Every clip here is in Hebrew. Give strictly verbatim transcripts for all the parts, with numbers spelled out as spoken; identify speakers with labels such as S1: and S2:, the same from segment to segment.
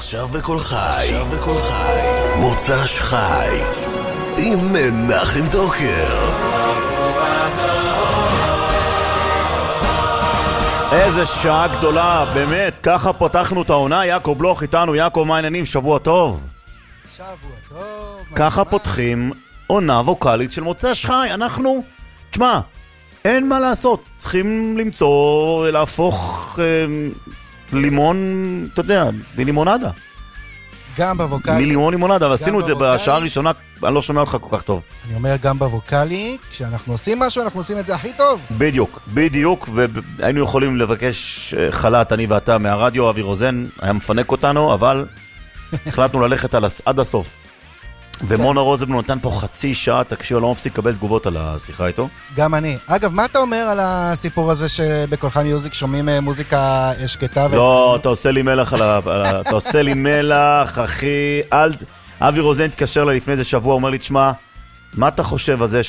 S1: עכשיו בכל חי, עכשיו בכל חי, מוצ"ש חי, עם מנחם דוקר.
S2: איזה שעה גדולה, באמת, ככה פותחנו את העונה. יעקב בלוך איתנו. יעקב, מה העניינים? שבוע טוב.
S3: שבוע טוב.
S2: ככה פותחים עונה ווקלית של מוצ"ש חי. אנחנו, תשמע, אין מה לעשות, צריכים למצוא, להפוך אה, לימון, אתה יודע, מלימונדה.
S3: גם בווקלי.
S2: מלימון לימונדה, ועשינו את זה בשעה הראשונה, אני לא שומע אותך כל כך טוב.
S3: אני אומר גם בווקלי, כשאנחנו עושים משהו, אנחנו עושים את זה הכי טוב.
S2: בדיוק, בדיוק, והיינו יכולים לבקש חלט, אני ואתה, מהרדיו. אבי רוזן היה מפנק אותנו, אבל החלטנו ללכת עד הסוף. ומונה רוזנבלום נתן פה חצי שעה, תקשיב, לא מפסיק לקבל תגובות על השיחה איתו.
S3: גם אני. אגב, מה אתה אומר על הסיפור הזה שבקולך מיוזיק שומעים מוזיקה שקטה?
S2: לא, אתה עושה לי מלח על ה... אתה עושה לי מלח, אחי. אל... אבי רוזן התקשר לה לפני איזה שבוע, אומר לי, תשמע, מה אתה חושב על זה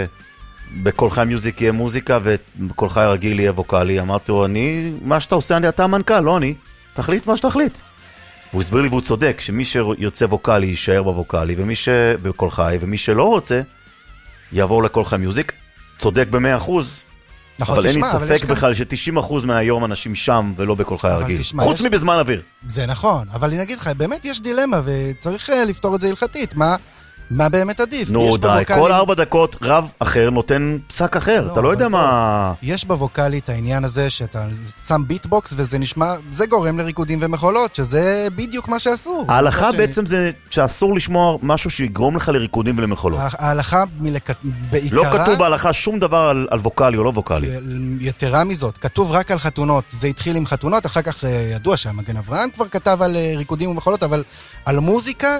S2: שבקולך מיוזיק יהיה מוזיקה ובקולך הרגיל יהיה ווקלי? אמרתי לו, אני... מה שאתה עושה, אני אתה המנכ"ל, לא אני. תחליט מה שתחליט. והוא הסביר לי והוא צודק, שמי שירצה ווקלי יישאר בווקלי, ומי שבקול חי, ומי שלא רוצה, יעבור לקול חי מיוזיק. צודק במאה אחוז, אבל אין לי ספק בכלל ש-תשעים אחוז מהיום אנשים שם, ולא בקול חי הרגיל. חוץ מבזמן אוויר.
S3: זה נכון, אבל אני אגיד לך, באמת יש דילמה, וצריך לפתור את זה הלכתית. מה... מה באמת עדיף?
S2: נו די, כל ארבע דקות רב אחר נותן פסק אחר, אתה לא יודע מה...
S3: יש בווקלית העניין הזה שאתה שם ביטבוקס וזה נשמע, זה גורם לריקודים ומחולות, שזה בדיוק מה שאסור.
S2: ההלכה בעצם זה שאסור לשמוע משהו שיגרום לך לריקודים ולמחולות.
S3: ההלכה בעיקרה...
S2: לא כתוב בהלכה שום דבר על ווקלי או לא ווקלי.
S3: יתרה מזאת, כתוב רק על חתונות, זה התחיל עם חתונות, אחר כך ידוע שהמגן אברהם כבר כתב על ריקודים ומחולות, אבל על מוזיקה,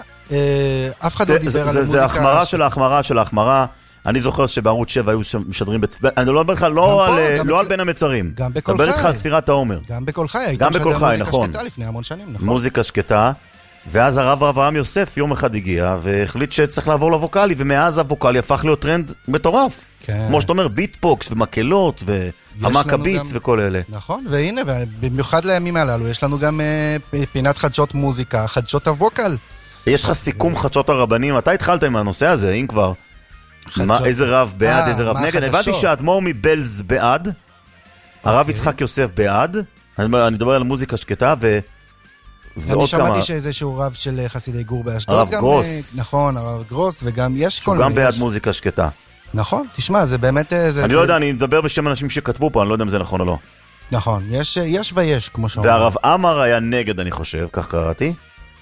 S3: אף אחד לא דיבר על המוזיקה.
S2: זה החמרה של ההחמרה של ההחמרה. אני זוכר שבערוץ שבע היו משדרים בצבע, אני לא מדבר לך לא על בין המצרים.
S3: גם בקול חי.
S2: מדבר איתך על ספירת העומר.
S3: גם בקול חי.
S2: גם בקול חי, נכון.
S3: מוזיקה שקטה לפני המון שנים, נכון.
S2: מוזיקה שקטה, ואז הרב אברהם יוסף יום אחד הגיע, והחליט שצריך לעבור לווקלי, ומאז הווקלי הפך להיות טרנד מטורף. כמו שאתה אומר, ביטבוקס ומקלות, והמקביץ וכל אלה.
S3: נכון, והנה, במיוחד לימים הללו, יש לנו גם פינת חדשות מוזיקה, חדשות הווקל.
S2: יש לך סיכום חדשות הרבנים, אתה התחלת עם הנושא הזה, אם כבר, איזה רב בעד, איזה רב נגד, הבנתי שהאדמו"ר מבלז בעד, הרב יצחק יוסף בעד, אני מדבר על מוזיקה שקטה,
S3: אני שמעתי שאיזשהו רב של חסידי גור באשדוד,
S2: הרב גרוס,
S3: נכון, הרב גרוס, וגם יש כל
S2: מיני, שהוא גם בעד מוזיקה שקטה,
S3: נכון, תשמע, זה באמת,
S2: אני לא יודע, אני מדבר בשם אנשים שכתבו פה, אני לא יודע אם זה נכון או לא,
S3: נכון, יש ויש, כמו שאומרים,
S2: והרב אמר היה נגד, אני חושב, כך קראתי,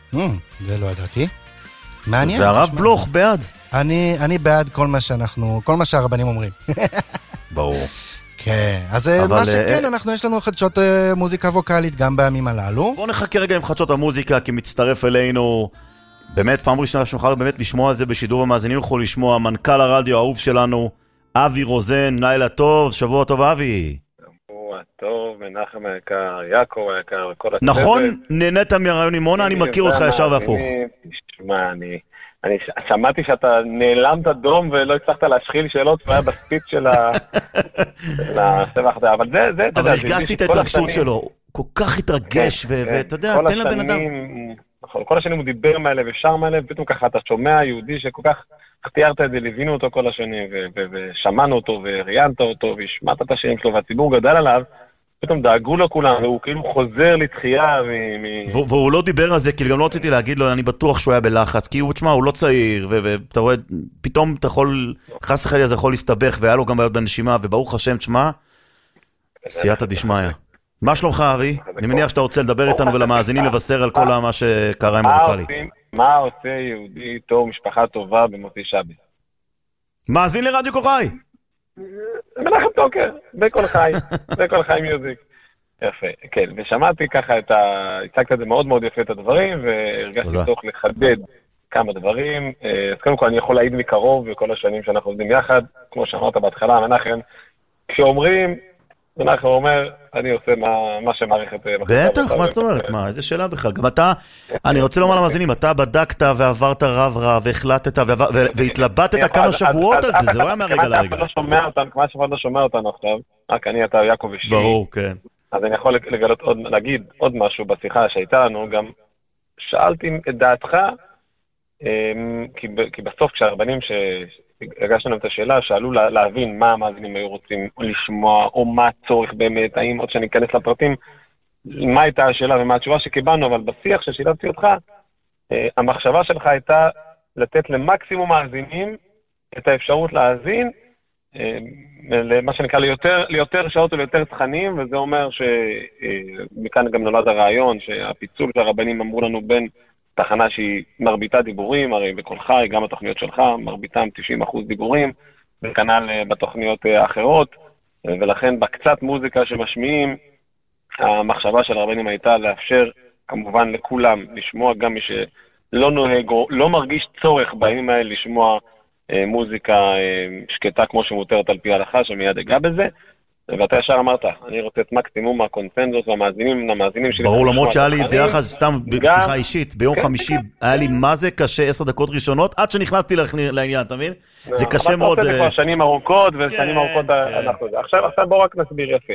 S3: זה לא ידעתי. מעניין.
S2: והרב בלוך בעד.
S3: אני, אני בעד כל מה שאנחנו, כל מה שהרבנים אומרים.
S2: ברור.
S3: כן, אז מה שכן, אנחנו יש לנו חדשות מוזיקה ווקלית גם בימים הללו.
S2: בואו נחכה רגע עם חדשות המוזיקה, כי מצטרף אלינו, באמת פעם ראשונה שנוכל באמת לשמוע את זה בשידור המאזינים, יכול לשמוע מנכ"ל הרדיו האהוב שלנו, אבי רוזן. לילה טוב, שבוע טוב אבי.
S4: טוב, מנחם היקר, יעקב היקר, וכל הצוות.
S2: נכון, נהנית מהרעיון עם מונה, אני מכיר אותך ישר והפוך.
S4: תשמע, אני, אני שמעתי שאתה נעלמת דום ולא הצלחת להשחיל שאלות, והיה בספיץ של הסבח, אבל זה, זה, אתה יודע.
S2: אבל הרגשתי את ההתרגשות שלו, כל כך התרגש, ואתה יודע, תן לבן אדם.
S4: נכון, כל השנים הוא דיבר מהלב ושר מהלב, פתאום ככה אתה שומע יהודי שכל כך תיארת את זה, ליווינו אותו כל השנים, ושמענו אותו, וראיינת אותו, והשמעת את השירים שלו, והציבור גדל עליו, פתאום דאגו לו כולם, והוא כאילו חוזר לתחייה.
S2: והוא לא דיבר על זה, כי גם לא רציתי להגיד לו, אני בטוח שהוא היה בלחץ, כי הוא, תשמע, הוא לא צעיר, ואתה רואה, פתאום אתה יכול, חס וחלילה זה יכול להסתבך, והיה לו גם בעיות בנשימה, וברוך השם, תשמע, סייעתא דשמיא. מה שלומך, אבי? אני מניח שאתה רוצה לדבר איתנו ולמאזינים לבשר על כל מה שקרה עם הווקלי.
S4: מה עושה יהודי טוב, משפחה טובה במוצאי שבת?
S2: מאזין לרדיו קול חי.
S4: מנחם דוקר, בקול חי, בקול חי מיוזיק. יפה, כן, ושמעתי ככה את ה... הצגת את זה מאוד מאוד יפה את הדברים, והרגשתי צורך לחדד כמה דברים. אז קודם כל אני יכול להעיד מקרוב, וכל השנים שאנחנו עובדים יחד, כמו שאמרת בהתחלה, מנחם, כשאומרים, מנחם אומר, אני עושה מה שמערכת...
S2: בטח, מה זאת אומרת? מה, איזה שאלה בכלל? גם אתה, אני רוצה לומר למאזינים, אתה בדקת ועברת רב רב, והחלטת והתלבטת כמה שבועות על זה, זה לא היה מהרגע לרגע.
S4: כמה שאף לא שומע אותנו עכשיו, רק אני, אתה, יעקב ושלי.
S2: ברור, כן.
S4: אז אני יכול להגיד עוד משהו בשיחה שהייתה לנו, גם שאלתי את דעתך, כי, כי בסוף כשהרבנים שהגשנו את השאלה, שאלו לה, להבין מה המאזינים היו רוצים לשמוע, או מה הצורך באמת, האם עוד שאני אכנס לפרטים, מה הייתה השאלה ומה התשובה שקיבלנו, אבל בשיח ששילבתי אותך, המחשבה שלך הייתה לתת למקסימום מאזינים את האפשרות להאזין, למה שנקרא ליותר, ליותר שעות וליותר תכנים, וזה אומר שמכאן גם נולד הרעיון שהפיצול שהרבנים אמרו לנו בין תחנה שהיא מרביתה דיבורים, הרי בכל חי, גם התוכניות שלך, מרביתם תשעים אחוז דיבורים, וכנ"ל בתוכניות האחרות, ולכן בקצת מוזיקה שמשמיעים, המחשבה של הרבנים הייתה לאפשר כמובן לכולם לשמוע, גם מי שלא נוהג או לא מרגיש צורך בימים האלה לשמוע אה, מוזיקה אה, שקטה כמו שמותרת על פי ההלכה, שמיד אגע בזה, ואתה ישר אמרת, אני רוצה את מקסימום מהקונצנזוס והמאזינים, המאזינים שלי.
S2: ברור, למרות שהיה לי דרך אז סתם בשיחה אישית, ביום חמישי היה לי מה זה קשה עשר דקות ראשונות, עד שנכנסתי לעניין, אתה מבין? זה קשה מאוד.
S4: אתה עושה כבר שנים ארוכות, ושנים ארוכות אנחנו זה. עכשיו בואו רק נסביר יפה.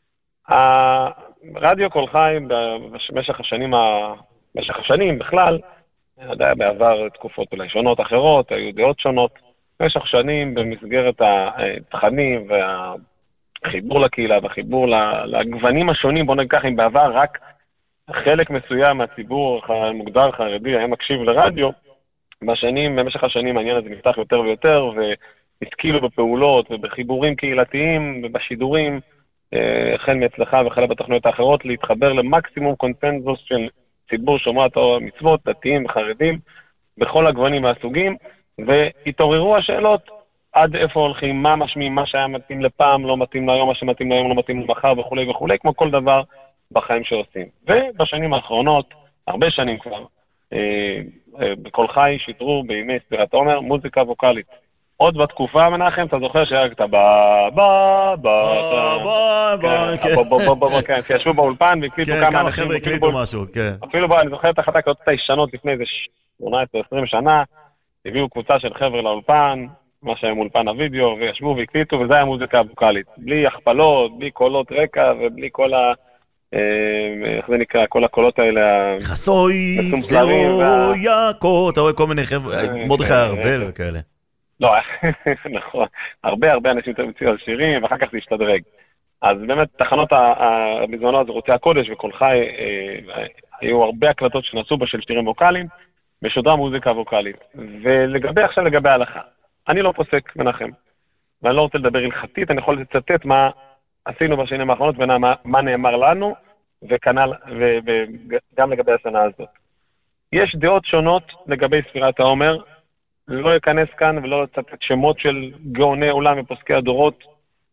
S4: הרדיו קול חי במשך השנים, במשך השנים בכלל, היה בעבר תקופות אולי שונות אחרות, היו דעות שונות, במשך שנים במסגרת התכנים והחיבור לקהילה והחיבור לגוונים השונים, בוא נגיד ככה, אם בעבר רק חלק מסוים מהציבור המוגדר חרדי היה מקשיב לרדיו, בשנים, במשך השנים העניין הזה נפתח יותר ויותר, והתקילו בפעולות ובחיבורים קהילתיים ובשידורים, החל מאצלך וכאלה בתוכניות האחרות, להתחבר למקסימום קונצנזוס של ציבור שומרי התורה מצוות, דתיים וחרדים, בכל הגוונים והסוגים, והתעוררו השאלות עד איפה הולכים, מה משמיעים, מה שהיה מתאים לפעם, לא מתאים להיום, מה שמתאים להיום, לא מתאים למחר וכו' וכו', כמו כל דבר בחיים שעושים. ובשנים האחרונות, הרבה שנים כבר, בקול חי שידרו בימי ספירת העומר, מוזיקה ווקלית. עוד בתקופה, מנחם, אתה זוכר שהרגת בה, בה, בה, בה, בה, כן, שישבו באולפן והקליטו כמה
S2: כמה חבר'ה הקליטו משהו, כן.
S4: אפילו בוא, אני זוכר את אחת הקלטות הישנות לפני איזה שמונה עשרה עשרים שנה, הביאו קבוצה של חבר'ה לאולפן, מה שהיה אולפן הוידאו, וישבו והקליטו, וזה היה מוזיקה ווקלית. בלי הכפלות, בלי קולות רקע, ובלי כל ה... איך זה נקרא, כל הקולות האלה...
S2: חסוי, זרו, יעקו, אתה רואה כל מיני חבר'ה, מרדכי ארבל וכאלה.
S4: לא, נכון. הרבה הרבה אנשים תמציאו על שירים, ואחר כך זה השתדרג. אז באמת, תחנות בזמנו הזה, ערוצי הקודש וקול חי, היו הרבה הקלטות שנעשו בה של שירים ווקליים, משודרה מוזיקה ווקלית. ולגבי עכשיו, לגבי ההלכה. אני לא פוסק, מנחם. ואני לא רוצה לדבר הלכתית, אני יכול לצטט מה עשינו בשנים האחרונות, ומה נאמר לנו, וכנ"ל, וגם לגבי השנה הזאת. יש דעות שונות לגבי ספירת העומר, לא אכנס כאן ולא לצטט שמות של גאוני עולם ופוסקי הדורות,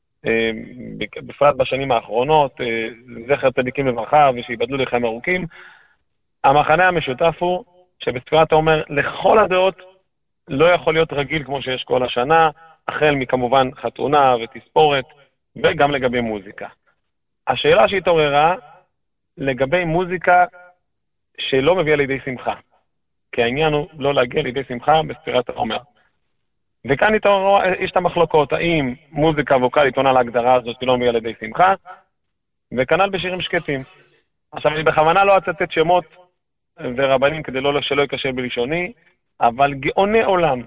S4: בפרט בשנים האחרונות, זכר צדיקים לברכה ושיבדלו לחיים ארוכים. המחנה המשותף הוא שבספירת העומר לכל הדעות לא יכול להיות רגיל כמו שיש כל השנה, החל מכמובן חתונה ותספורת, וגם לגבי מוזיקה. השאלה שהתעוררה לגבי מוזיקה שלא מביאה לידי שמחה. כי העניין הוא לא להגיע לידי שמחה בספירת העומר. וכאן התעוררו, יש את המחלוקות, האם מוזיקה ווקלית עונה להגדרה הזאת שלא מביאה לידי שמחה, וכנ"ל בשירים שקטים. עכשיו, אני בכוונה לא אצטט שמות ורבנים כדי לא שלא יקשה בלשוני, אבל גאוני עולם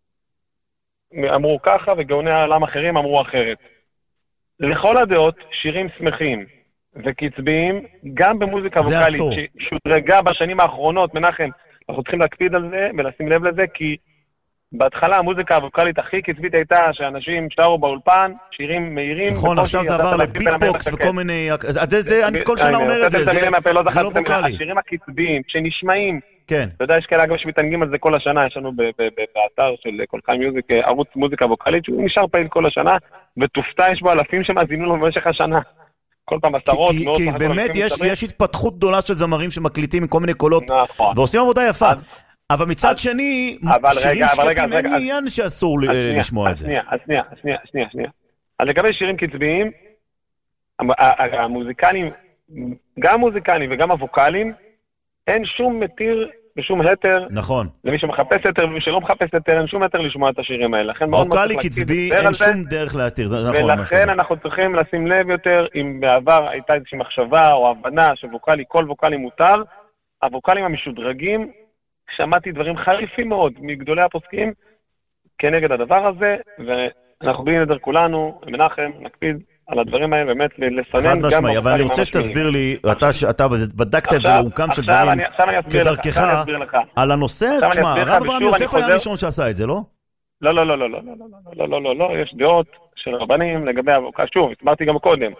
S4: אמרו ככה, וגאוני העולם אחרים אמרו אחרת. לכל הדעות, שירים שמחים וקצביים, גם במוזיקה ווקלית, ששודרגה בשנים האחרונות, מנחם, אנחנו צריכים להקפיד על זה ולשים לב לזה, כי בהתחלה המוזיקה הווקלית הכי קצבית הייתה שאנשים שרו באולפן, שירים מהירים.
S2: נכון, עכשיו זה עבר לביטבוקס וכל מיני... אני כל שנה אומר את זה, זה לא ווקלי.
S4: השירים הקצביים, שנשמעים.
S2: כן.
S4: אתה יודע, יש כאלה אגב שמתענגים על זה כל השנה, יש לנו באתר של קול חי מיוזיק, ערוץ מוזיקה ווקלית, שהוא נשאר פעיל כל השנה, ותופתע יש בו אלפים שמאזינו לו במשך השנה. כל פעם עשרות, מאות...
S2: כי באמת יש התפתחות גדולה של זמרים שמקליטים מכל מיני קולות, ועושים עבודה יפה. אבל מצד שני, שירים שקטים אין עניין שאסור לשמוע את זה.
S4: שנייה, שנייה, שנייה, שנייה, שנייה. אז לגבי שירים קצביים, המוזיקלים, גם המוזיקלים וגם הווקלים, אין שום מתיר ושום היתר.
S2: נכון.
S4: למי שמחפש היתר ומי שלא מחפש היתר, אין שום היתר לשמוע את השירים האלה.
S2: ווקלי קצבי, אין שום דרך להתיר.
S4: ולכן אנחנו צריכים לשים לב יותר, אם בעבר הייתה איזושהי מחשבה או הבנה שווקלי, כל ווקלי מותר, הווקלים המשודרגים, שמעתי דברים חריפים מאוד מגדולי הפוסקים כנגד הדבר הזה, ואנחנו בלי נדר כולנו, מנחם, נקפיד על הדברים האלה, באמת לסנן
S2: חד
S4: גם...
S2: משמעי, אבל אני רוצה שתסביר לי, אתה בדקת את זה לעומקם של דברים, כדרכך, על הנושא, תשמע, הרב אברהם יוסף היה הראשון שעשה את זה, לא?
S4: לא, לא, לא, לא, לא, לא, לא, לא, לא, יש דעות של רבנים לגבי אבוקה, שוב, הסברתי גם קודם,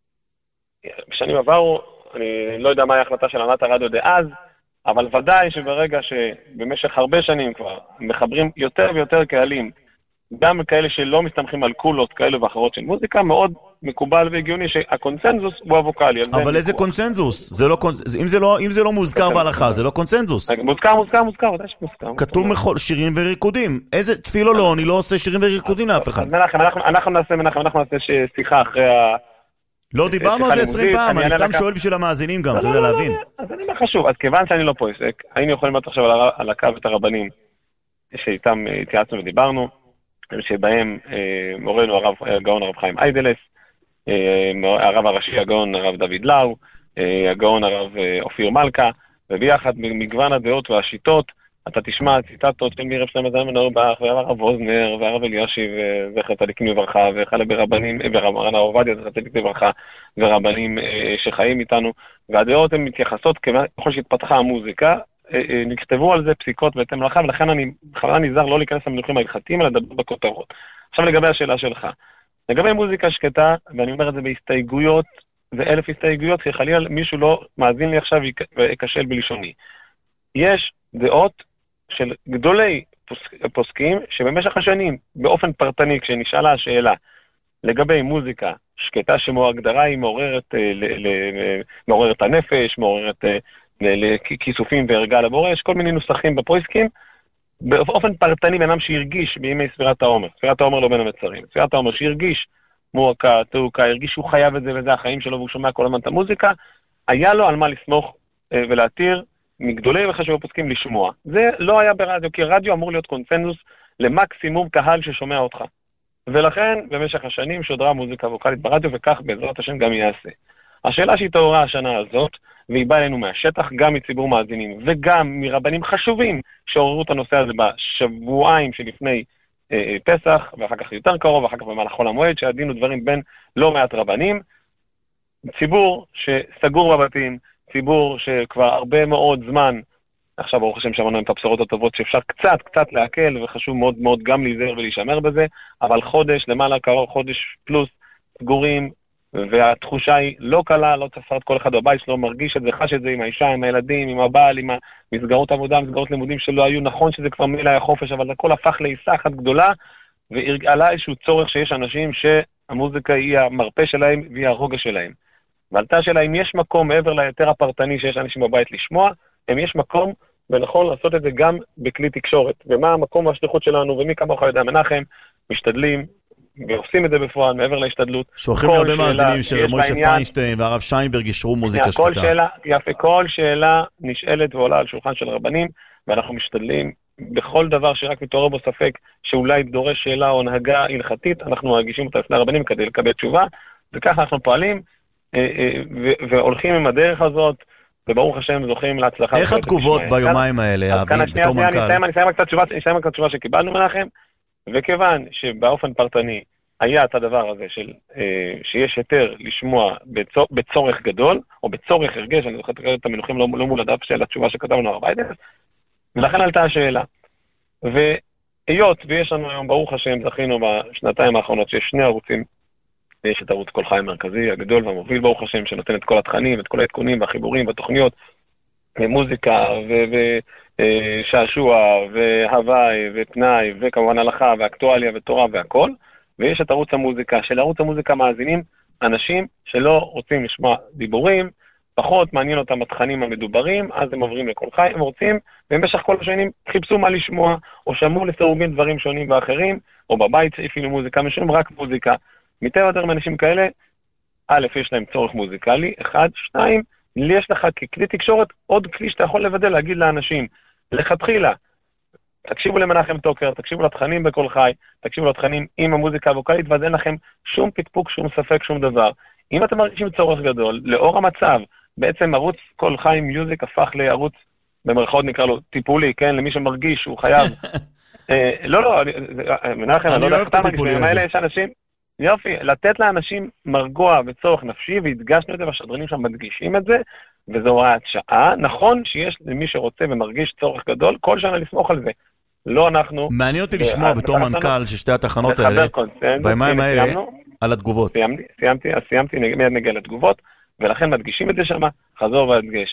S4: בשנים עברו, אני לא יודע מה ההחלטה של ענת הרדיו דאז, אבל ודאי שברגע שבמשך הרבה שנים כבר מחברים יותר ויותר קהלים, גם כאלה שלא מסתמכים על קולות כאלה ואחרות של מוזיקה, מאוד מקובל והגיוני שהקונסנזוס הוא הווקלי.
S2: אבל איזה קונסנזוס? זה לא קונס... אם זה לא, אם זה לא מוזכר בהלכה, זה לא קונסנזוס.
S4: מוזכר, מוזכר, מוזכר, ודאי שמוזכר.
S2: כתוב שירים וריקודים. איזה תפילו לא, אני לא עושה שירים וריקודים לאף אחד.
S4: אנחנו נעשה, אנחנו נעשה שיחה אחרי ה...
S2: לא דיברנו על זה עשרים פעם, אני סתם שואל בשביל המאזינים גם, אתה יודע להבין.
S4: אז אני אומר חשוב, אז כיוון שאני לא פה עסק, היינו יכולים להיות עכשיו על הקו את הרבנים שאיתם התייעצנו ודיברנו, שבהם מורנו הרב הגאון הרב חיים איידלס, הרב הראשי הגאון הרב דוד לאו, הגאון הרב אופיר מלכה, וביחד מגוון הדעות והשיטות, אתה תשמע ציטטות של מירב שלמה זלמן אורבך, והרב אוזנר, והרב אלישיב, זכר צדיקים לברכה, וכאלה ברבנים, ורבן עובדיה, זכר צדיקים לברכה, ורבנים שחיים איתנו, והדעות הן מתייחסות, ככל שהתפתחה המוזיקה, נכתבו על זה פסיקות בהתאם להלכה, ולכן אני בכוונה נזהר לא להיכנס למינוחים ההלכתיים, אלא לדבר בכותרות. עכשיו לגבי השאלה שלך, לגבי מוזיקה שקטה, ואני אומר את זה בהסתייגויות, ואלף הסתייגויות, כי חלילה מישהו לא מאזין לי עכשיו ויקשל בלשוני. יש דעות של גדולי פוסקים, שבמשך השנים, באופן פרטני, כשנשאלה השאלה לגבי מוזיקה שקטה, שמו הגדרה היא מעוררת, מעוררת הנפש, מעוררת לכיסופים והרגע לבורא, יש כל מיני נוסחים בפויסקים, באופן פרטני בינם שהרגיש בימי ספירת העומר, ספירת העומר לא בין המצרים, ספירת העומר שהרגיש מועקה, תעוקה, הרגיש שהוא חייב את זה וזה החיים שלו והוא שומע כל הזמן את המוזיקה, היה לו על מה לסמוך ולהתיר מגדולי וחשובי הפוסקים לשמוע. זה לא היה ברדיו, כי רדיו אמור להיות קונצנזוס למקסימום קהל ששומע אותך. ולכן במשך השנים שודרה מוזיקה ווקלית ברדיו, וכך בעזרת השם גם יעשה. השאלה שהתעוררה השנה הזאת, והיא באה אלינו מהשטח, גם מציבור מאזינים, וגם מרבנים חשובים שעוררו את הנושא הזה בשבועיים שלפני אה, פסח, ואחר כך יותר קרוב, ואחר כך במהלך חול המועד, שעדינו דברים בין לא מעט רבנים. ציבור שסגור בבתים, ציבור שכבר הרבה מאוד זמן, עכשיו ברוך השם שמענו את הבשורות הטובות, שאפשר קצת, קצת להקל, וחשוב מאוד מאוד גם להיזהר ולהישמר בזה, אבל חודש, למעלה קרוב, חודש פלוס, סגורים, והתחושה היא לא קלה, לא צפרת כל אחד בבית שלו, מרגיש את זה, חש את זה עם האישה, עם הילדים, עם הבעל, עם המסגרות עבודה, מסגרות לימודים שלא היו, נכון שזה כבר מילה היה חופש, אבל הכל הפך לעיסה אחת גדולה, ועלה איזשהו צורך שיש אנשים שהמוזיקה היא המרפא שלהם והיא הרוגע שלהם. ועלתה שאלה, אם יש מקום מעבר ליותר הפרטני שיש אנשים בבית לשמוע, אם יש מקום ונכון לעשות את זה גם בכלי תקשורת. ומה המקום והשליחות שלנו, ומי כמה אוכל יודע, מנחם, משתדלים, ועושים את זה בפועל, מעבר להשתדלות.
S2: שולחים הרבה מאזינים שמוישה פיינשטיין והרב שיינברג ישרו מוזיקה שקטה.
S4: כל שאלה, יפה, כל שאלה נשאלת ועולה על שולחן של רבנים, ואנחנו משתדלים בכל דבר שרק מתעורר בו ספק, שאולי דורש שאלה או הנהגה הלכתית, אנחנו מגישים אותה לפני הרבנים כדי לקבל תשובה, וככה אנחנו פועלים, והולכים עם הדרך הזאת, וברוך השם זוכים להצלחה.
S2: איך התגובות ביומיים האלה, אבי, בתור מנכ"ל?
S4: אני אסיים רק קצת תשובה שקיבלנו מנחם, וכיוון שבאופן פרטני היה את הדבר הזה של שיש יותר לשמוע בצורך גדול, או בצורך הרגש, אני זוכר את המינוחים לא מול הדף של התשובה שכתבנו הרב איידלס, ולכן עלתה השאלה. והיות ויש לנו היום ברוך השם זכינו בשנתיים האחרונות שיש שני ערוצים, ויש את ערוץ כל חי מרכזי, הגדול והמוביל ברוך השם, שנותן את כל התכנים, את כל העדכונים והחיבורים והתוכניות, מוזיקה ושעשוע והוואי ופנאי וכמובן הלכה ואקטואליה ותורה והכל, ויש את ערוץ המוזיקה, של ערוץ המוזיקה מאזינים אנשים שלא רוצים לשמוע דיבורים, פחות מעניין אותם התכנים המדוברים, אז הם עוברים לכל חי, הם רוצים, ובמשך כל השנים חיפשו מה לשמוע, או שמעו לסירוגין דברים שונים ואחרים, או בבית הפעילו מוזיקה, משום רק מוזיקה. מטבע יותר מאנשים כאלה, א', יש להם צורך מוזיקלי, אחד, שתיים, לי יש לך ככלי תקשורת עוד כלי שאתה יכול לבדל, להגיד לאנשים, לכתחילה, תקשיבו למנחם טוקר, תקשיבו לתכנים בכל חי, תקשיבו לתכנים עם המוזיקה הווקלית, ואז אין לכם שום פקפוק, שום ספק, שום דבר. אם אתם מרגישים צורך גדול, לאור המצב, בעצם ערוץ קול חי מיוזיק הפך לערוץ, במרכאות נקרא לו טיפולי, כן? למי שמרגיש שהוא חייב. לא, לא, מנחם, אני לא יודע, סתם הגשמים האלה יש אנשים, יופי, לתת לאנשים מרגוע וצורך נפשי, והדגשנו את זה, והשדרנים שם מדגישים את זה, וזו הוראת שעה. נכון שיש למי שרוצה ומרגיש צורך גדול, כל שנה לסמוך על זה. לא אנחנו...
S2: מעניין אותי לשמוע בתור מנכ"ל של שתי התחנות האלה, בימיים האלה, על התגובות.
S4: סיימתי, אז סיימתי, מיד נגיע לתגובות, ולכן מדגישים את זה שם, חזור והדגש.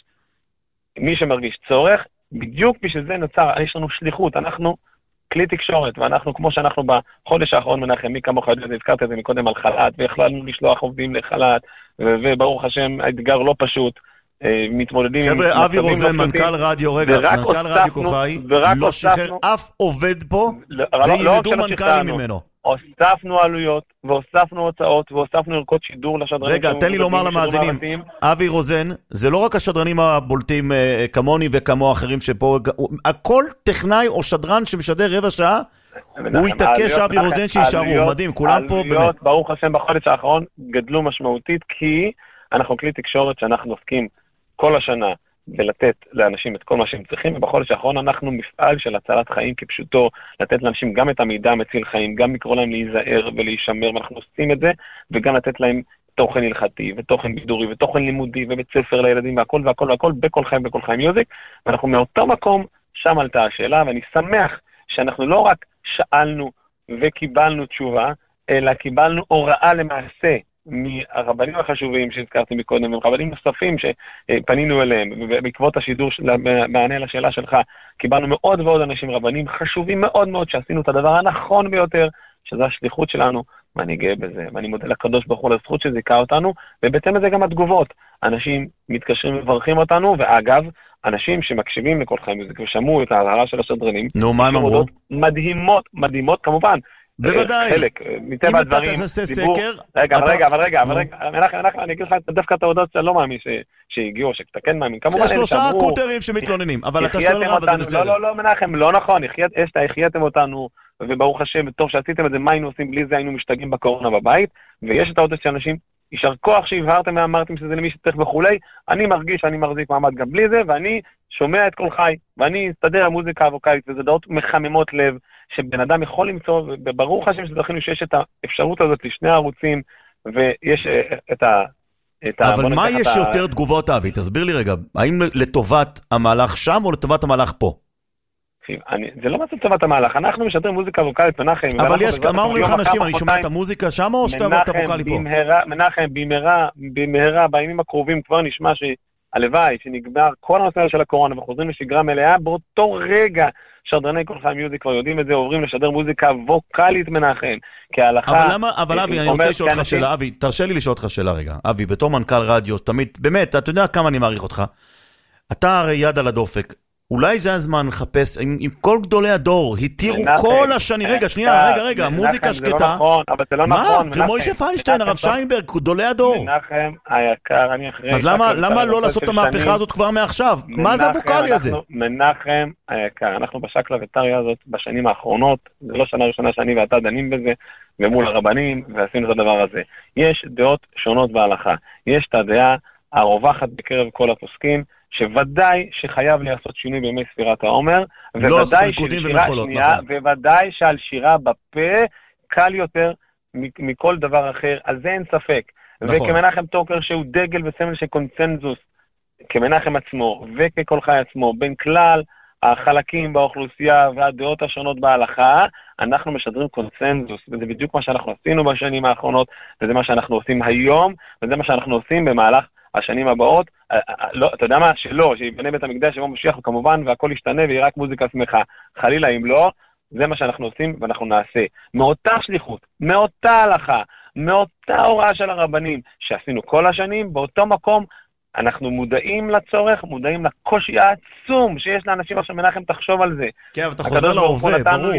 S4: מי שמרגיש צורך, בדיוק בשביל זה נוצר, יש לנו שליחות, אנחנו כלי תקשורת, ואנחנו, כמו שאנחנו בחודש האחרון מנחם, מי כמוך יודע, הזכרת את זה מקודם על חל"ת, והחלטנו לשלוח עובדים לחל"ת, וברוך השם, האתגר לא פשוט, מתמודדים...
S2: חבר'ה, אבי רוזן, מנכ"ל רדיו, רגע, מנכ"ל רדיו קול חי, לא שחרר אף עובד פה, זה ילמדו מנכ"לים ממנו.
S4: הוספנו עלויות, והוספנו הוצאות, והוספנו ערכות שידור לשדרנים.
S2: רגע, תן לי לומר למאזינים, אבי רוזן, זה לא רק השדרנים הבולטים כמוני וכמו אחרים שפה, הכל טכנאי או שדרן שמשדר רבע שעה, הוא יתעקש אבי רוזן שישארו, מדהים, כולם פה באמת.
S4: העלויות, ברוך השם, בחודש האחרון גדלו משמעותית, כי אנחנו כלי תקשורת שאנחנו עוסקים כל השנה ולתת לאנשים את כל מה שהם צריכים, ובחודש האחרון אנחנו מפעל של הצלת חיים כפשוטו, לתת לאנשים גם את המידע מציל חיים, גם לקרוא להם להיזהר ולהישמר, ואנחנו עושים את זה, וגם לתת להם תוכן הלכתי, ותוכן בידורי, ותוכן לימודי, ובית ספר לילדים, והכל והכל והכל, בכל חיים, בכל חיים מיוזיק, ואנחנו מאותו מקום, שם עלתה השאלה, ואני שמח שאנחנו לא רק שאלנו וקיבלנו תשובה, אלא קיבלנו הוראה למעשה, מהרבנים החשובים שהזכרתי מקודם, ורבנים נוספים שפנינו אליהם, ובעקבות השידור, מענה לשאלה שלך, קיבלנו מאוד מאוד אנשים רבנים חשובים מאוד מאוד, שעשינו את הדבר הנכון ביותר, שזו השליחות שלנו, ואני גאה בזה, ואני מודה לקדוש ברוך הוא לזכות שזיכה אותנו, ובהתאם לזה גם התגובות. אנשים מתקשרים ומברכים אותנו, ואגב, אנשים שמקשיבים לכל חיים מיוזיק, ושמעו את ההזהרה של השדרנים,
S2: נו, מה הם אמרו?
S4: מדהימות, מדהימות כמובן,
S2: בוודאי.
S4: חלק, מטבע הדברים,
S2: סקר,
S4: רגע, אבל רגע, אבל רגע, אבל רגע, מנחם, אני אגיד לך דווקא את ההודעות שאני לא מאמין שהגיעו, שאתה כן מאמין.
S2: יש שלושה קוטרים שמתלוננים, אבל אתה שואל רב, זה בסדר.
S4: לא, לא, מנחם, לא נכון, החייתם אותנו, וברוך השם, טוב שעשיתם את זה, מה היינו עושים בלי זה, היינו משתגעים בקורונה בבית, ויש את ההודעות שאנשים, יישר כוח שהבהרתם ואמרתם שזה למי שצריך וכולי, אני מרגיש שאני מחזיק מעמד גם בלי זה, ואני שומע את קול חי, ואני אסתדר המוזיקה הווקאלית, וזה דעות מחממות לב, שבן אדם יכול למצוא, וברוך השם שזכינו שיש את האפשרות הזאת לשני הערוצים, ויש את ה...
S2: אבל מה יש יותר תגובות, אבי? תסביר לי רגע, האם לטובת המהלך שם או לטובת המהלך פה?
S4: זה לא מצב טובת המהלך, אנחנו משדרים מוזיקה ווקאלית, מנחם.
S2: אבל יש, מה אומרים לך אנשים, אני שומע את המוזיקה שם או שאתה ואת הווקאלי פה?
S4: מנחם, במהרה, במהרה, בימים הקרובים כבר נשמע שהלוואי, שנגמר כל הנושא של הקורונה וחוזרים לשגרה מלאה, באותו רגע שדרני קול חי מיוזיק כבר יודעים את זה, עוברים לשדר מוזיקה ווקאלית מנחם, כהלכה...
S2: אבל למה, אבל אבי, אני רוצה לשאול אותך שאלה, אבי, תרשה לי לשאול אותך שאלה רגע, אבי, בתור מנכ"ל רדיו, תמיד, באמת, אתה יודע כמה אני מעריך אותך, אתה הרי יד על הדופק, אולי זה הזמן לחפש, עם, עם כל גדולי הדור, התירו כל השני, רגע, שנייה, רגע, רגע, מוזיקה שקטה. זה לא נכון,
S4: אבל זה לא נכון.
S2: מה? כמו מוישה פיינשטיין, הרב שיינברג, גדולי הדור.
S4: מנחם היקר, אני אחרי...
S2: אז למה, למה לא לעשות את המהפכה הזאת כבר מעכשיו? מה זה הווקאלי הזה?
S4: מנחם היקר, אנחנו בשקלא וטריא הזאת בשנים האחרונות, זה לא שנה ראשונה שאני ואתה דנים בזה, ומול הרבנים, ועשינו את הדבר הזה. יש דעות שונות בהלכה. יש את הדעה הרווחת בקרב כל הפוסקים, שוודאי שחייב לעשות שינוי בימי ספירת העומר,
S2: לא עושים ריקודים ומחולות, נכון.
S4: וודאי שעל שירה בפה קל יותר מכל דבר אחר, על זה אין ספק. נכון. וכמנחם טוקר שהוא דגל וסמל של קונצנזוס, כמנחם עצמו וככל חי עצמו, בין כלל החלקים באוכלוסייה והדעות השונות בהלכה, אנחנו משדרים קונצנזוס, וזה בדיוק מה שאנחנו עשינו בשנים האחרונות, וזה מה שאנחנו עושים היום, וזה מה שאנחנו עושים במהלך השנים הבאות. לא, אתה יודע מה? שלא, שיבנה בית המקדש שבו משיח כמובן, והכל ישתנה ויהיה רק מוזיקה שמחה. חלילה, אם לא, זה מה שאנחנו עושים ואנחנו נעשה. מאותה שליחות, מאותה הלכה, מאותה הוראה של הרבנים שעשינו כל השנים, באותו מקום אנחנו מודעים לצורך, מודעים לקושי העצום שיש לאנשים. עכשיו מנחם, תחשוב על זה.
S2: כן, אבל אתה חוזר להווה, ברור.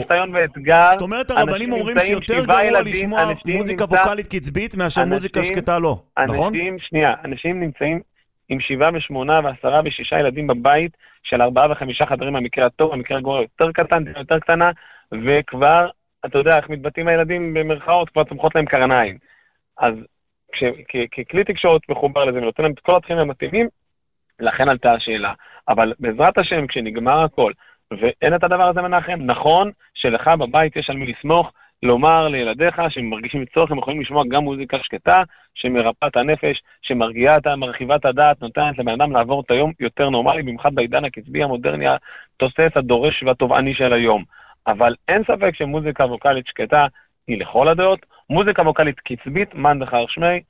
S2: זאת אומרת, הרבנים אומרים שיותר גרוע לשמוע מוזיקה ווקלית קצבית מאשר מוזיקה שקטה לא, נכון?
S4: אנשים, שנייה, אנשים נמצאים עם שבעה ושמונה ועשרה ושישה ילדים בבית של ארבעה וחמישה חדרים, המקרה הטוב, המקרה הגרוע יותר קטן, יותר קטנה, וכבר, אתה יודע, איך מתבטאים הילדים במרכאות, כבר צומחות להם קרניים. אז ככלי תקשורת מחובר לזה, ונותן להם את כל התכנים המתאימים, לכן עלתה השאלה. אבל בעזרת השם, כשנגמר הכל, ואין את הדבר הזה מנחם, נכון שלך בבית יש על מי לסמוך, לומר לילדיך שמרגישים צורך, הם יכולים לשמוע גם מוזיקה שקטה, שמרפאה את הנפש, שמרגיעה את מרחיבה את הדעת, נותנת לבן אדם לעבור את היום יותר נורמלי, במיוחד בעידן הקצבי המודרני, התוסס, הדורש והתובעני של היום. אבל אין ספק שמוזיקה ווקלית שקטה היא לכל הדעות, מוזיקה ווקלית קצבית, מן דחר שמי,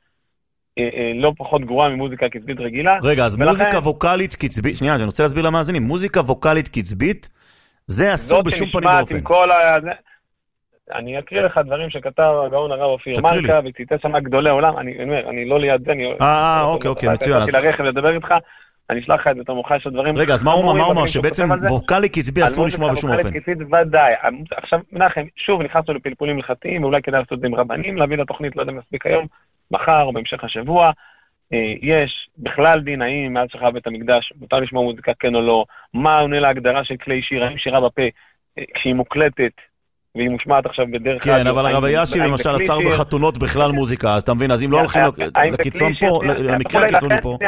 S4: לא פחות גרועה ממוזיקה קצבית רגילה.
S2: רגע, אז ולכן... מוזיקה ווקלית קצבית, שנייה, אני רוצה להסביר למאזינים, מוזיקה ווקלית קצבית, זה אסור בשום פנים ואופן.
S4: כל ה... אני אקריא לך דברים שכתב הגאון הרב אופיר מלכה, וציטט שם גדולי עולם, אני אומר, אני לא ליד זה, אני...
S2: אה, אוקיי, אוקיי, מצוין.
S4: אני לרכב לדבר איתך, אני אשלח לך את זה, אתה מוכן של דברים...
S2: רגע, אז מה הוא אמר? שבעצם ווקלי קצבי אסור לשמוע בשום אופן.
S4: ווקלי קצבית ודאי. עכשיו, מנחם, שוב נכנסנו לפלפולים הלכתיים, ואולי כדאי לעשות את זה עם רבנים, להביא לתוכנית, לא יודע מספיק היום, מחר או בהמשך השבוע. יש בכלל דין, האם מאז שחרב בית המקדש, מותר לשמוע מוזיקה כן או לא, מה עונה להגדרה של כלי שיר, האם שירה בפה, כשהיא מוקלטת, והיא מושמעת עכשיו בדרך...
S2: כן, אבל הרב אלישיב למשל אסר בחתונות בכלל מוזיקה, אז אתה מבין, אז אם לא הולכים לקיצון פה, למקרה הקיצוני פה...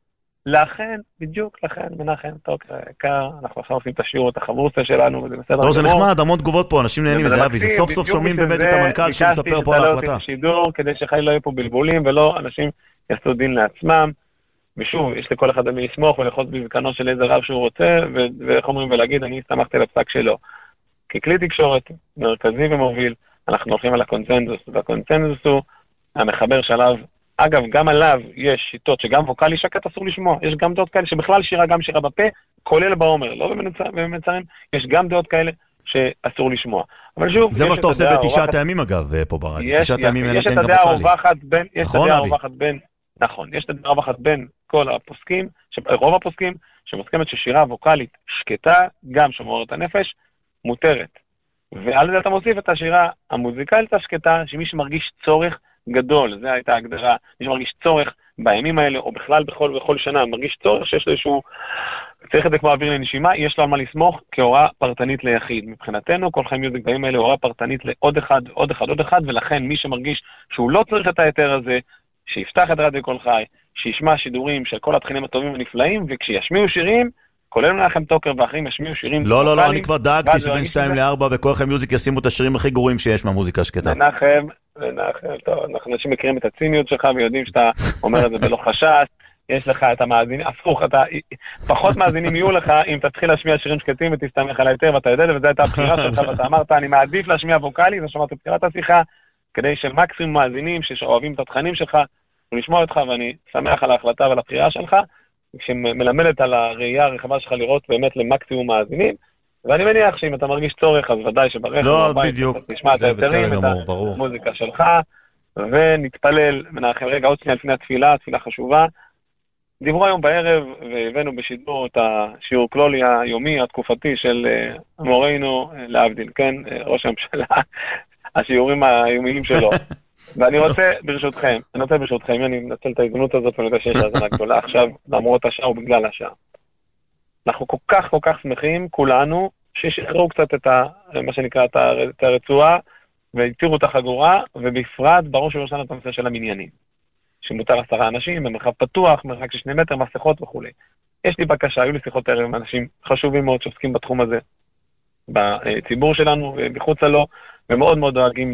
S4: לכן, בדיוק לכן, מנחם, טוב, אנחנו עכשיו עושים את השיעור, את החברוסה שלנו, וזה בסדר.
S2: לא, זה נחמד, המון תגובות פה, אנשים נהנים מזה, אבי, זה סוף סוף שומעים באמת את המנכ"ל שמספר פה על ההחלטה.
S4: שידור, כדי שחי לא יהיו פה בלבולים, ולא אנשים יעשו דין לעצמם, ושוב, יש לכל אחד מי לסמוך ולחוץ בזקנו של איזה רב שהוא רוצה, ואיך אומרים ולהגיד, אני הסתמכתי על הפסק שלו. ככלי תקשורת מרכזי ומוביל, אנחנו הולכים על הקונצנזוס, והקונצנזוס הוא המחבר שלב. אגב, גם עליו יש שיטות שגם ווקלי שקט אסור לשמוע. יש גם דעות כאלה שבכלל שירה גם שירה בפה, כולל בעומר, לא במצרים, יש גם דעות כאלה שאסור לשמוע. אבל שוב,
S2: זה מה שאתה עושה בתשעת הימים אגב, פה ברדיו.
S4: יש את הדעה הרווחת בין, יש את הדעה הרווחת בין, נכון, יש את הדעה הרווחת בין כל הפוסקים, רוב הפוסקים, שמוסכמת ששירה ווקלית שקטה, גם שמורת הנפש, מותרת. ועל זה אתה מוסיף את השירה המוזיקלית השקטה, שמי שמרגיש צורך גדול, זו הייתה הגדרה, מי שמרגיש צורך בימים האלה, או בכלל בכל, בכל שנה, מרגיש צורך שיש לו איזשהו, צריך את זה כמו אוויר לנשימה, יש לו על מה לסמוך כהוראה פרטנית ליחיד. מבחינתנו, כל חיים מיוזיק בימים האלה, הוראה פרטנית לעוד אחד, עוד אחד, עוד אחד, ולכן מי שמרגיש שהוא לא צריך את היתר הזה, שיפתח את רדיו כל חי, שישמע שידורים של כל התכנים הטובים ונפלאים, וכשישמיעו שירים, כולל מנחם טוקר ואחרים ישמיעו שירים...
S2: לא, לא, לא, אני כבר דאגתי שבין שתיים לארבע בכל חיים מיוזיק ישימו את השירים הכי גרועים שיש מהמוזיקה שקטה.
S4: מנחם, מנחם, טוב, אנחנו אנשים מכירים את הציניות שלך ויודעים שאתה אומר את זה בלא חשש, יש לך את המאזינים, הפוך, אתה, פחות מאזינים יהיו לך אם תתחיל להשמיע שירים שקטים ותסתמך על היתר ואתה יודע, וזו הייתה הבחירה שלך ואתה אמרת, אני מעדיף להשמיע ווקלי, זה שמעת בחירת השיחה, כדי שמקסימום מאזינים שאוהבים את התכנים שלך, ולשמוע אותך, ואני שמח על ההחלטה ועל הבחירה שלך, שמלמדת על הראייה הרחבה שלך לראות באמת למקסימום מאזינים, ואני מניח שאם אתה מרגיש צורך, אז ודאי שברכב
S2: לא, בדיוק,
S4: תשמע את היתרים, את המוזיקה שלך, ונתפלל, מנחם, רגע, עוד שנייה לפני התפילה, תפילה חשובה. דיברו היום בערב, והבאנו בשידור את השיעור כלולי היומי, התקופתי של מורנו להבדיל, כן, ראש הממשלה, השיעורים היומיים שלו. ואני רוצה, ברשותכם, אני רוצה ברשותכם, אני מנצל את ההזדמנות הזאת, ואני יודע שיש להזנה גדולה עכשיו, למרות השעה ובגלל השעה. אנחנו כל כך כל כך שמחים, כולנו, שישחררו קצת את ה, מה שנקרא, את הרצועה, והתירו את החגורה, ובפרט, בראש ובראשונה את הנושא של המניינים. שמותר עשרה אנשים, במרחב פתוח, מרחק של שני מטר, מסכות וכו'. יש לי בקשה, היו לי שיחות ערב עם אנשים חשובים מאוד שעוסקים בתחום הזה, בציבור שלנו ובחוצה לו, ומאוד מאוד דואגים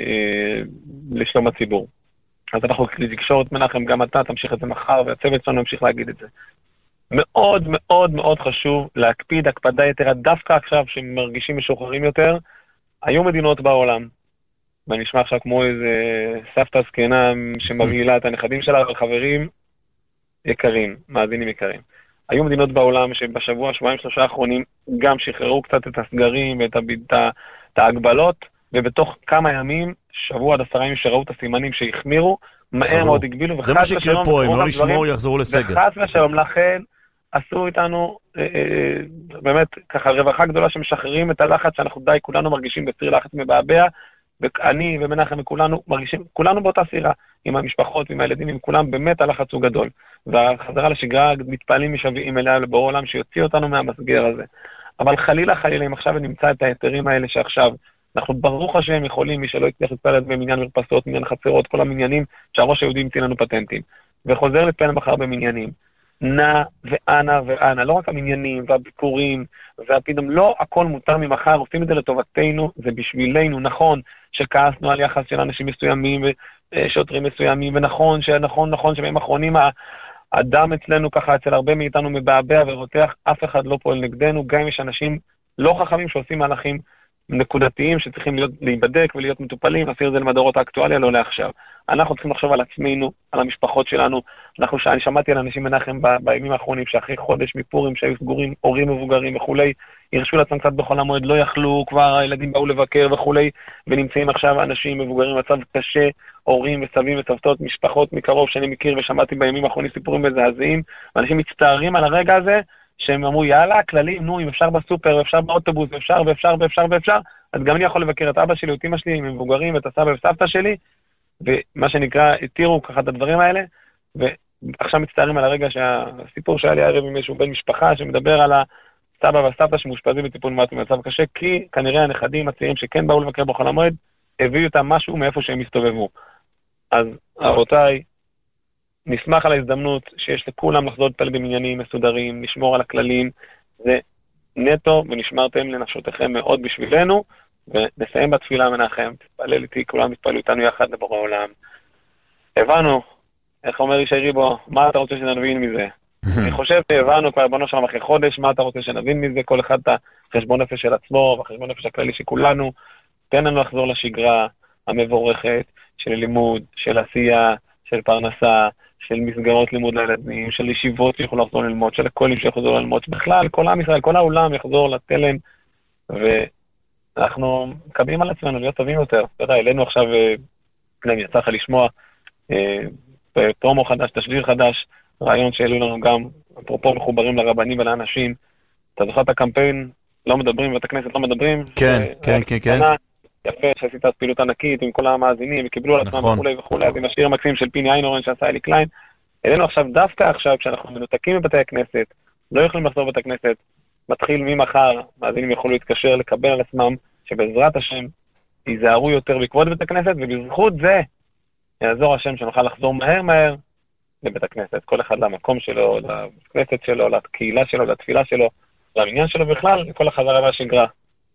S4: לשלום הציבור. אז אנחנו לתקשורת מנחם, גם אתה תמשיך את זה מחר, והצוות שלנו ימשיך להגיד את זה. מאוד מאוד מאוד חשוב להקפיד הקפדה יתרה, דווקא עכשיו שמרגישים משוחררים יותר. היו מדינות בעולם, ואני אשמע עכשיו כמו איזה סבתא זקנה שמבהילה את הנכדים שלה, אבל חברים יקרים, מאזינים יקרים. היו מדינות בעולם שבשבוע, שבועיים, שלושה האחרונים, גם שחררו קצת את הסגרים ואת את ההגבלות, ובתוך כמה ימים, שבוע עד עשרה ימים שראו את הסימנים שהחמירו, מהר מאוד הגבילו,
S2: זה מה שיקרה פה, אם לא לשמור יחזרו לסגר.
S4: וחס ושלום, לכן עשו איתנו באמת ככה רווחה גדולה שמשחררים את הלחץ שאנחנו די כולנו מרגישים בסיר לחץ מבעבע, ואני ומנחם וכולנו מרגישים, כולנו באותה סירה, עם המשפחות, עם הילדים, עם כולם, באמת הלחץ הוא גדול. והחזרה לשגרה מתפעלים משוועים אליה לבורא עולם שיוציא אותנו מהמסגר הזה. אבל חלילה חלילה, אם עכשיו נמצא את ההיתרים האלה שעכשיו אנחנו ברוך השם יכולים, מי שלא יצליח להתפלל במניין מרפסות, מניין חצרות, כל המניינים שהראש היהודי המציא לנו פטנטים, וחוזר להתפלל מחר במניינים. נע ואנה ואנה, לא רק המניינים והביקורים והפתאום, לא הכל מותר ממחר, עושים את זה לטובתנו, זה בשבילנו, נכון שכעסנו על יחס של אנשים מסוימים ושוטרים מסוימים, ונכון שנכון נכון שבימים האחרונים האדם אצלנו ככה, אצל הרבה מאיתנו מבעבע ורותח, אף אחד לא פועל נגדנו, גם אם יש אנשים לא חכמים שעושים מהלכים נקודתיים שצריכים להיות, להיבדק ולהיות מטופלים, נסיר את זה למדורות האקטואליה, לא לעכשיו. אנחנו צריכים לחשוב על עצמנו, על המשפחות שלנו. אנחנו, אני שמעתי על אנשים מנחם ב, בימים האחרונים, שאחרי חודש מפורים שהיו סגורים, הורים מבוגרים וכולי, הרשו לעצמם קצת בחול המועד, לא יכלו, כבר הילדים באו לבקר וכולי, ונמצאים עכשיו אנשים מבוגרים, מצב קשה, הורים וסבים וסבתות, משפחות מקרוב שאני מכיר ושמעתי בימים האחרונים סיפורים מזעזעים, ואנשים מצטערים על הרגע הזה, שהם אמרו, יאללה, כללים, נו, אם אפשר בסופר, אפשר באוטובוס, אפשר ואפשר ואפשר ואפשר, אז גם אני יכול לבקר את אבא שלי, את אמא שלי, עם מבוגרים, את הסבא וסבתא שלי, ומה שנקרא, התירו ככה את הדברים האלה, ועכשיו מצטערים על הרגע שהסיפור שהיה לי הערב עם איזשהו בן משפחה, שמדבר על הסבא והסבתא שמושפזים בטיפול נמרץ במצב קשה, כי כנראה הנכדים הצעירים שכן באו לבקר בחול המועד, הביאו אותם משהו מאיפה שהם הסתובבו. אז רבותיי, נשמח על ההזדמנות שיש לכולם לחזור להתפלל במניינים מסודרים, לשמור על הכללים, זה נטו ונשמרתם לנפשותיכם מאוד בשבילנו, ונסיים בתפילה מנחם, תתפלל איתי, כולם יתפללו איתנו יחד לבורא עולם. הבנו, איך אומר ישי ריבו, מה אתה רוצה שנבין מזה? אני חושב שהבנו כבר בנו שלנו אחרי חודש, מה אתה רוצה שנבין מזה, כל אחד את החשבון נפש של עצמו, והחשבון נפש הכללי שכולנו, תן לנו לחזור לשגרה המבורכת של לימוד, של עשייה, של פרנסה, של מסגרות לימוד לילדים, של ישיבות שיכולו לחזור ללמוד, של הקולים שיכולו ללמוד, בכלל, כל עם ישראל, כל העולם יחזור לתלם, ואנחנו מקבלים על עצמנו להיות טובים יותר. תראה, אלינו עכשיו, גם יצא לך לשמוע, פרומו חדש, תשדיר חדש, רעיון שהעלו לנו גם, אפרופו מחוברים לרבנים ולאנשים, אתה זוכר את הקמפיין, לא מדברים, בבית הכנסת לא מדברים?
S2: כן, כן, כן, כן.
S4: יפה, שעשית את פעילות ענקית עם כל המאזינים, וקיבלו על עצמם וכולי וכולי, ועם השיר המקסים של פיני איינורן שעשה אלי קליין. אלינו עכשיו, דווקא עכשיו, כשאנחנו מנותקים מבתי הכנסת, לא יכולים לחזור בבית הכנסת, מתחיל ממחר, מאזינים יכולו להתקשר, לקבל על עצמם, שבעזרת השם ייזהרו יותר בעקבות בית הכנסת, ובזכות זה יעזור השם שנוכל לחזור מהר מהר לבית הכנסת, כל אחד למקום שלו, לבית הכנסת שלו, לקהילה שלו, לתפילה שלו, למניין שלו בכלל, לכל החזרה והשגרה.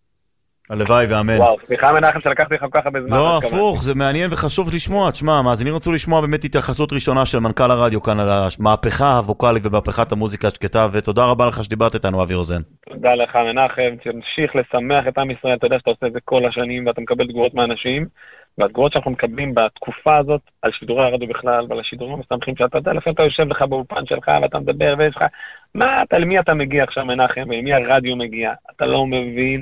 S2: הלוואי ואמן.
S4: וואו, סליחה מנחם שלקחתי לך כל כך הרבה זמן.
S2: לא, הפוך, זה מעניין וחשוב לשמוע. תשמע, המאזינים רצו לשמוע באמת התייחסות ראשונה של מנכ"ל הרדיו כאן על המהפכה הווקלית ומהפכת המוזיקה השקטה, ותודה רבה לך שדיברת איתנו, אבי רוזן.
S4: תודה לך מנחם, תמשיך לשמח את עם ישראל, אתה יודע שאתה עושה את זה כל השנים ואתה מקבל תגובות מאנשים, והתגובות שאנחנו מקבלים בתקופה הזאת על שידורי הרדיו בכלל ועל השידורים המסתמכים שאתה יודע, לפעמים אתה יושב לך באולפן שלך ואתה מדבר ויש לך, מה אתה, למי אתה מגיע עכשיו מנחם, ולמי הרדיו מגיע? אתה לא מבין.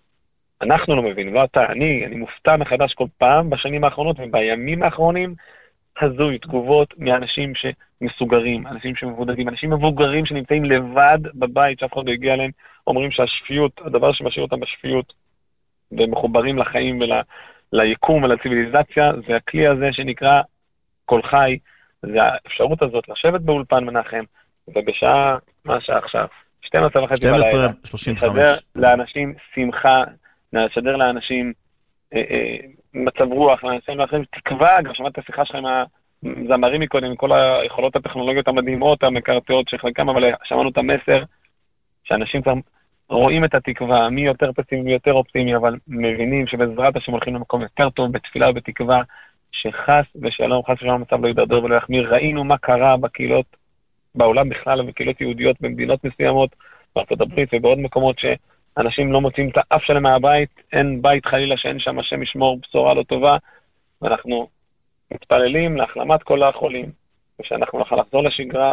S4: אנחנו לא מבינים, לא אתה, אני, אני מופתע מחדש כל פעם בשנים האחרונות ובימים האחרונים, הזוי, תגובות מאנשים שמסוגרים, אנשים שמבודדים, אנשים מבוגרים שנמצאים לבד בבית, שאף אחד לא הגיע אליהם, אומרים שהשפיות, הדבר שמשאיר אותם בשפיות, ומחוברים לחיים וליקום ולציביליזציה, זה הכלי הזה שנקרא כל חי, זה האפשרות הזאת לשבת באולפן מנחם, ובשעה, מה השעה עכשיו? שתים עשרה וחצי בלילה.
S2: שתים עשרה שלושים וחמש.
S4: לשדר לאנשים שמחה, לשדר לאנשים אה, אה, מצב רוח, לאנשים לאחרים תקווה, גם שמעת את השיחה שלך עם הזמרים מקודם, עם כל היכולות הטכנולוגיות המדהימות, המקרטעות שחלקם, אבל שמענו את המסר, שאנשים כבר רואים את התקווה, מי יותר פסימי, מי יותר אופטימי, אבל מבינים שבעזרת השם הולכים למקום יותר טוב, בתפילה ובתקווה, שחס ושלום, חס ושלום המצב לא ידרדר ולא יחמיר. ראינו מה קרה בקהילות, בעולם בכלל, ובקהילות יהודיות במדינות מסוימות, בארצות הברית ובעוד מקומות שאנשים לא מוצאים את האף שלהם מהבית, אין בית חלילה שאין שם השם ישמור בשורה לא טובה, ואנחנו מתפללים להחלמת כל החולים, ושאנחנו נוכל לחזור לשגרה,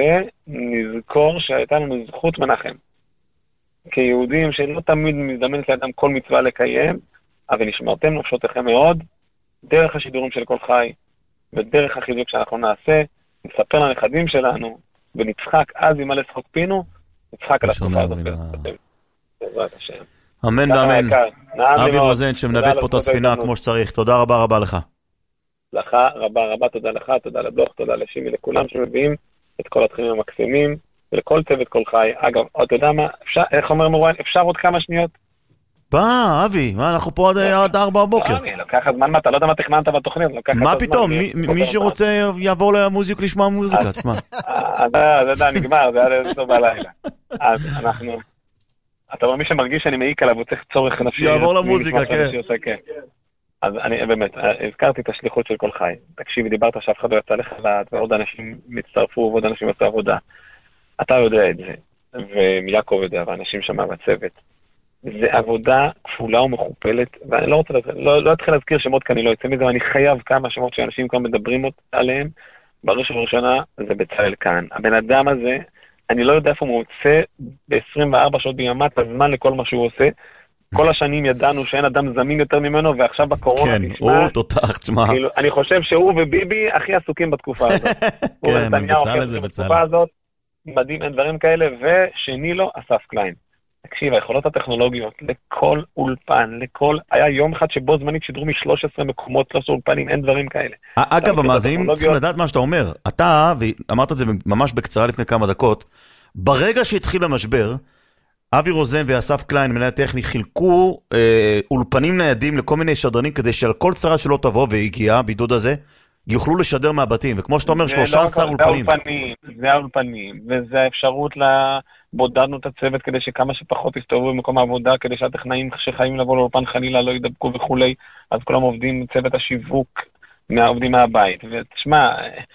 S4: ונזכור שהייתה לנו זכות מנחם, כיהודים שלא תמיד מזדמנת לאדם כל מצווה לקיים, אבל נשמרתם נפשותיכם מאוד, דרך השידורים של כל חי, ודרך החיזוק שאנחנו נעשה, נספר לנכדים שלנו, ונצחק אז עם מלא צחוק פינו, נצחק על התקופה הזאת. בעזרת השם.
S2: אמן ואמן. אבי רוזן שמנווט פה את הספינה כמו שצריך. תודה רבה רבה לך.
S4: לך רבה רבה, תודה לך, תודה לדוח, תודה לשימי, לכולם שמביאים את כל התחילים המקסימים, ולכל צוות כל חי. אגב, אתה יודע מה, איך אומר מרואיין, אפשר עוד כמה שניות?
S2: בא, אבי, מה, אנחנו פה עד ארבע בבוקר.
S4: לא, לוקח זמן מה, אתה לא יודע מה תכננת בתוכנית.
S2: מה פתאום? מי שרוצה יעבור למוזיק לשמוע מוזיקה, תשמע.
S4: זה יודע, נגמר, זה היה טוב בלילה. אז אנחנו... אתה אומר, מי שמרגיש שאני מעיק עליו, הוא צריך צורך נפשי.
S2: יעבור למוזיקה, כן.
S4: אז אני באמת, הזכרתי את השליחות של כל חי. תקשיבי, דיברת שאף אחד לא יצא לחל"ת, ועוד אנשים מצטרפו, ועוד אנשים יצאו עבודה. אתה יודע את זה, ומיעקב יודע, ואנשים שם בצוות. זה עבודה כפולה ומכופלת, ואני לא רוצה, לא, לא אתחיל להזכיר שמות, כי אני לא יצא מזה, ואני חייב כמה שמות שאנשים כאן מדברים עליהם. בראש ובראשונה, זה בצלאל כאן. הבן אדם הזה, אני לא יודע איפה הוא מוצא ב-עשרים וארבע שעות בימת הזמן לכל מה שהוא עושה. כל השנים ידענו שאין אדם זמין יותר ממנו, ועכשיו בקורונה...
S2: כן, הוא תותח, תשמע.
S4: כאילו, אני חושב שהוא וביבי הכי עסוקים בתקופה הזאת.
S2: כן, בצלאל זה בצלאל.
S4: בתקופה הזאת, מדהים, אין דברים כאלה, ושני לו, אסף קליין. תקשיב, היכולות הטכנולוגיות, לכל אולפן, לכל... היה יום אחד שבו זמנית שידרו מ-שלוש עשרה מקומות, שלוש עשרה אולפנים, אין דברים כאלה.
S2: אגב, המאזינים צריכים לדעת מה שאתה אומר. אתה, ואמרת את זה ממש בקצרה לפני כמה דקות, ברגע שהתחיל המשבר, אבי רוזן ואסף קליין, מנהל הטכני, חילקו אה, אולפנים ניידים לכל מיני שדרנים, כדי שעל כל צרה שלא תבוא והגיעה, בידוד הזה, יוכלו לשדר מהבתים. וכמו שאתה אומר, שלושה עשר אולפנים.
S4: זה האולפנים, זה האולפנים, וזה האפשרות לה... בודדנו את הצוות כדי שכמה שפחות יסתובבו במקום העבודה, כדי שהטכנאים שחיים לבוא לאולפן חלילה לא ידבקו וכולי, אז כולם עובדים, צוות השיווק, עובדים מהבית. ותשמע,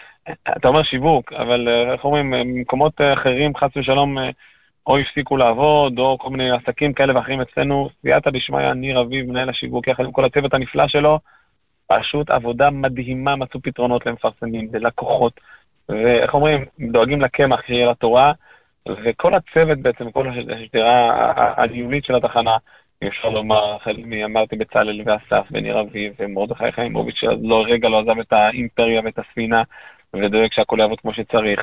S4: אתה אומר שיווק, אבל איך אומרים, מקומות אחרים, חס ושלום, או הפסיקו לעבוד, או כל מיני עסקים כאלה ואחרים אצלנו, סייעתא דשמיא, ניר אביב, מנהל השיווק, יחד עם כל הצוות הנפלא שלו, פשוט עבודה מדהימה, מצאו פתרונות למפרסמים, ללקוחות, ואיך אומרים, דואגים לקמח שיהיה לתורה, וכל הצוות בעצם, כל השדרה הניהולית של התחנה, אפשר לומר, אמרתי בצלאל ואסף וניר אביב ומרדכי חיימוביץ' שלא רגע לא עזב את האימפריה ואת הספינה, ודואג שהכל יעבוד כמו שצריך,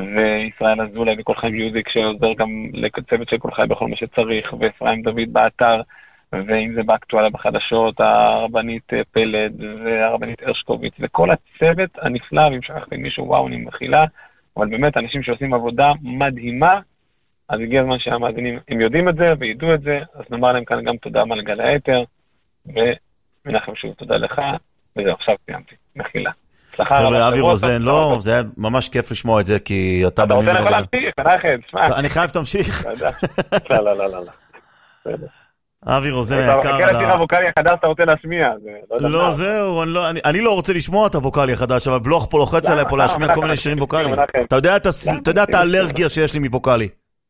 S4: וישראל אזולאי וכל חי מיוזיק שעוזר גם לצוות של כל חי בכל מה שצריך, ואפרים דוד באתר, ואם זה באקטואליה בחדשות, הרבנית פלד והרבנית הרשקוביץ, וכל הצוות הנפלא, ואם שכחתי מישהו, וואו, אני מכילה, אבל באמת, אנשים שעושים עבודה מדהימה, אז הגיע הזמן שהמאזינים, הם יודעים את זה וידעו את זה, אז נאמר להם כאן גם תודה מלגל היתר, ומנחם שוב תודה לך, וזהו, עכשיו סיימתי, מחילה.
S2: חבר'ה, אבי רוזן, לא, זה היה ממש כיף לשמוע את זה, כי אתה...
S4: אתה רוצה לכל להמשיך, מנחם, שמע.
S2: אני חייב תמשיך.
S4: לא, לא, לא, לא. בסדר.
S2: אבי רוזן היקר...
S4: אתה מחכה לשיר הווקאלי החדש, אתה רוצה להשמיע.
S2: לא, זהו, אני לא רוצה לשמוע את הווקאלי החדש, אבל בלוך פה לוחץ עליי פה להשמיע כל מיני שירים ווקאליים. אתה יודע את האלרגיה שיש לי מווקאלי.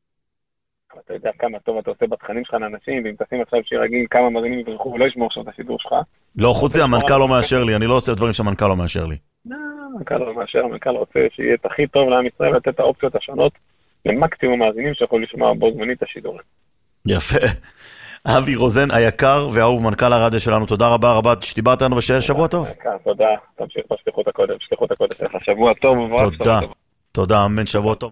S4: אתה יודע כמה טוב אתה עושה בתכנים שלך לאנשים, ואם תשים עכשיו שיר רגיל, כמה מאזינים יברכו ולא ישמעו עכשיו את השידור שלך.
S2: לא, חוץ זה, המנכ"ל לא מאשר לי, אני לא עושה דברים שהמנכ"ל לא מאשר לי.
S4: לא, המנכ"ל לא מאשר, המנכ"ל רוצה שיהיה את הכי טוב לעם ישראל, לתת את האופציות השונות למקסימום מאזינים שיכול לשמוע בו זמנית את השידורים.
S2: יפה. אבי רוזן היקר והאהוב מנכ"ל הרדיו שלנו, תודה רבה רבה שדיברת לנו ושיהיה שבוע טוב.
S4: תודה, תמשיך בשליחות הקודש, בשליחות הקודש, שבוע טוב.
S2: תודה, תודה, אמן, שבוע טוב.